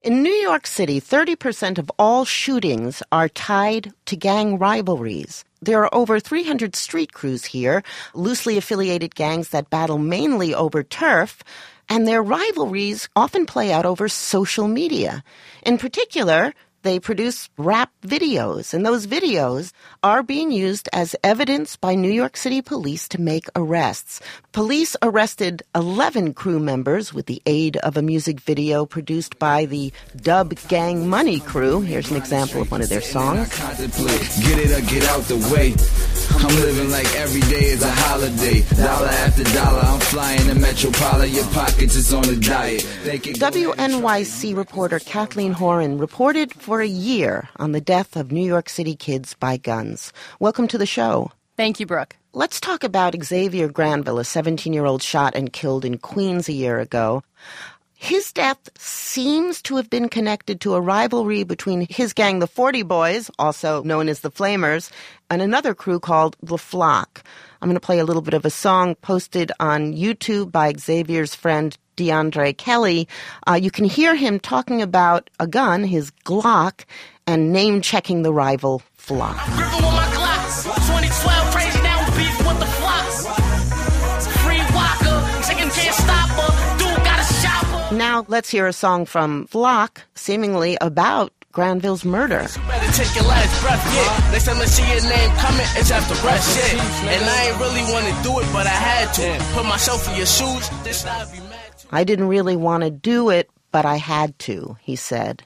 In New York City, 30% of all shootings are tied to gang rivalries. There are over 300 street crews here, loosely affiliated gangs that battle mainly over turf, and their rivalries often play out over social media. In particular, they produce rap videos, and those videos are being used as evidence by New York City police to make arrests. Police arrested 11 crew members with the aid of a music video produced by the Dub Gang Money crew. Here's an example of one of their songs. Get it or get out the way. I'm living like every day is a holiday. Dollar after dollar, I'm flying to Metropole. Your pockets is on a diet. WNYC reporter Kathleen Horan reported for a year on the death of New York City kids by guns. Welcome to the show. Thank you, Brooke. Let's talk about Xavier Granville, a 17-year-old shot and killed in Queens a year ago. His death seems to have been connected to a rivalry between his gang, the 40 Boys, also known as the Flamers, and another crew called The Flock. I'm going to play a little bit of a song posted on YouTube by Xavier's friend DeAndre Kelly. You can hear him talking about a gun, his Glock, and name-checking the rival Flock. I'm gripping with my Glocks. 2012 crazy, now we beef with the Flocks. Free Walker, chicken can't stop her. Dude got a shopper. Now let's hear a song from Flock, seemingly about Granville's murder. You better take your last breath, yeah. Next time I see your name coming, it's after rest, yeah. And I ain't really want to do it, but I had to. Put myself in your shoes, this I'd be mad too. I didn't really want to do it, but I had to, he said.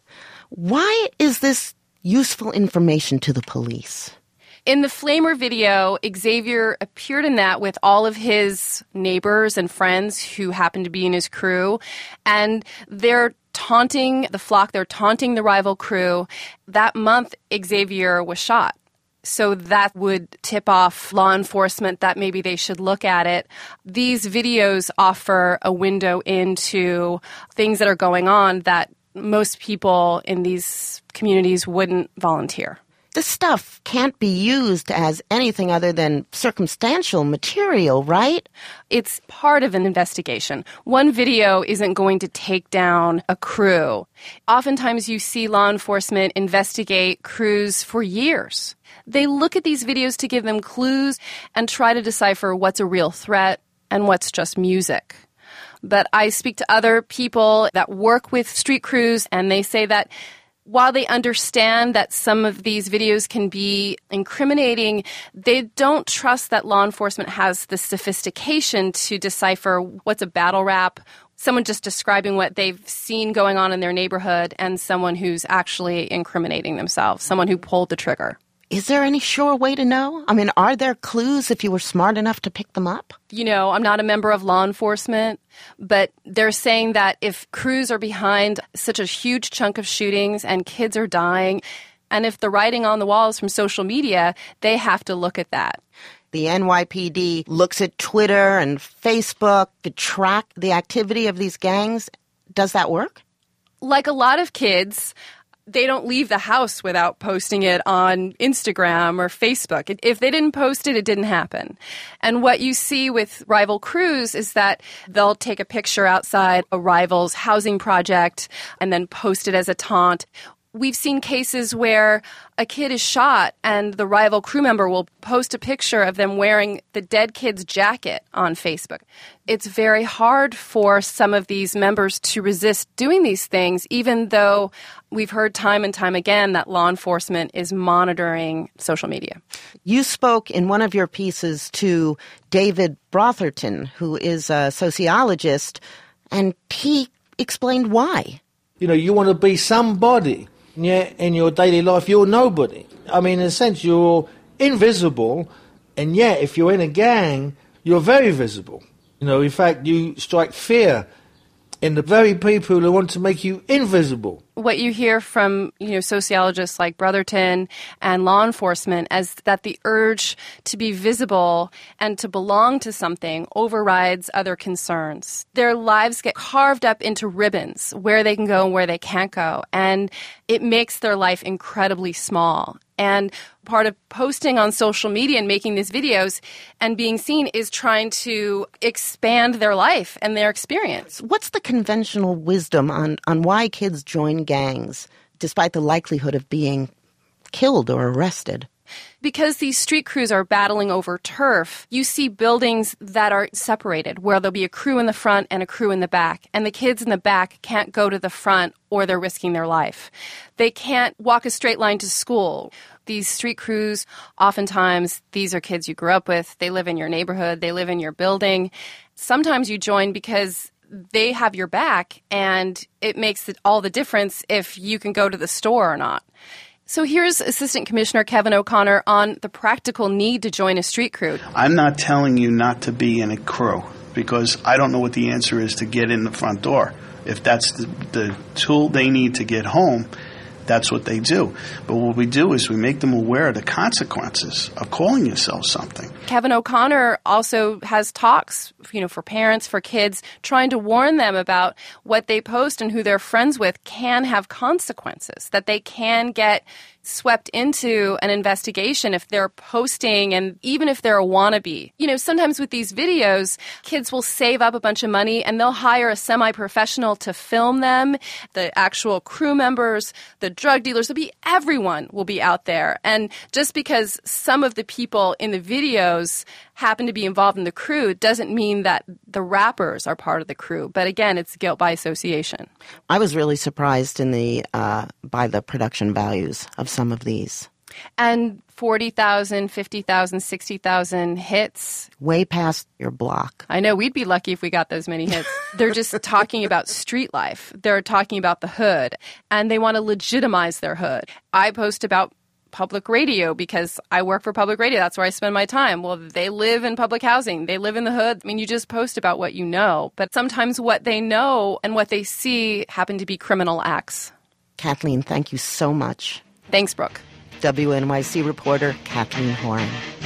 Why is this useful information to the police? In the Flamer video, Xavier appeared in that with all of his neighbors and friends who happened to be in his crew, and they're taunting the Flock, they're taunting the rival crew. That month, Xavier was shot. So that would tip off law enforcement that maybe they should look at it. These videos offer a window into things that are going on that most people in these communities wouldn't volunteer. This stuff can't be used as anything other than circumstantial material, right? It's part of an investigation. One video isn't going to take down a crew. Oftentimes you see law enforcement investigate crews for years. They look at these videos to give them clues and try to decipher what's a real threat and what's just music. But I speak to other people that work with street crews, and they say that while they understand that some of these videos can be incriminating, they don't trust that law enforcement has the sophistication to decipher what's a battle rap, someone just describing what they've seen going on in their neighborhood, and someone who's actually incriminating themselves, someone who pulled the trigger. Is there any sure way to know? I mean, are there clues if you were smart enough to pick them up? You know, I'm not a member of law enforcement, but they're saying that if crews are behind such a huge chunk of shootings and kids are dying, and if the writing on the wall is from social media, they have to look at that. The NYPD looks at Twitter and Facebook to track the activity of these gangs. Does that work? Like a lot of kids, they don't leave the house without posting it on Instagram or Facebook. If they didn't post it, it didn't happen. And what you see with rival crews is that they'll take a picture outside a rival's housing project and then post it as a taunt. We've seen cases where a kid is shot and the rival crew member will post a picture of them wearing the dead kid's jacket on Facebook. It's very hard for some of these members to resist doing these things, even though we've heard time and time again that law enforcement is monitoring social media. You spoke in one of your pieces to David Brotherton, who is a sociologist, and he explained why. You know, you want to be somebody. Yeah, in your daily life, you're nobody. I mean, in a sense, you're invisible, and yet, if you're in a gang, you're very visible. You know, in fact, you strike fear in the very people who want to make you invisible. What you hear from, sociologists like Brotherton and law enforcement is that the urge to be visible and to belong to something overrides other concerns. Their lives get carved up into ribbons, where they can go and where they can't go, and it makes their life incredibly small. And part of posting on social media and making these videos and being seen is trying to expand their life and their experience. What's the conventional wisdom on why kids join gangs despite the likelihood of being killed or arrested? Because these street crews are battling over turf, you see buildings that are separated, where there'll be a crew in the front and a crew in the back. And the kids in the back can't go to the front or they're risking their life. They can't walk a straight line to school. These street crews, oftentimes, these are kids you grew up with. They live in your neighborhood. They live in your building. Sometimes you join because they have your back, and it makes all the difference if you can go to the store or not. So here's Assistant Commissioner Kevin O'Connor on the practical need to join a street crew. I'm not telling you not to be in a crew because I don't know what the answer is to get in the front door. If that's the tool they need to get home, that's what they do. But what we do is we make them aware of the consequences of calling yourself something. Kevin O'Connor also has talks, for parents, for kids, trying to warn them about what they post and who they're friends with can have consequences, that they can get swept into an investigation if they're posting and even if they're a wannabe. Sometimes with these videos, kids will save up a bunch of money and they'll hire a semi-professional to film them, the actual crew members, the drug dealers, everyone will be out there. And just because some of the people in the videos happen to be involved in the crew doesn't mean that the rappers are part of the crew. But again, it's guilt by association. I was really surprised by the production values of some of these. And 40,000, 50,000, 60,000 hits. Way past your block. I know, we'd be lucky if we got those many hits. They're just talking about street life. They're talking about the hood. And they want to legitimize their hood. I post about public radio because I work for public radio. That's where I spend my time. Well, they live in public housing. They live in the hood. You just post about what you know. But sometimes what they know and what they see happen to be criminal acts. Kathleen, thank you so much. Thanks, Brooke. WNYC reporter Kathleen Horn.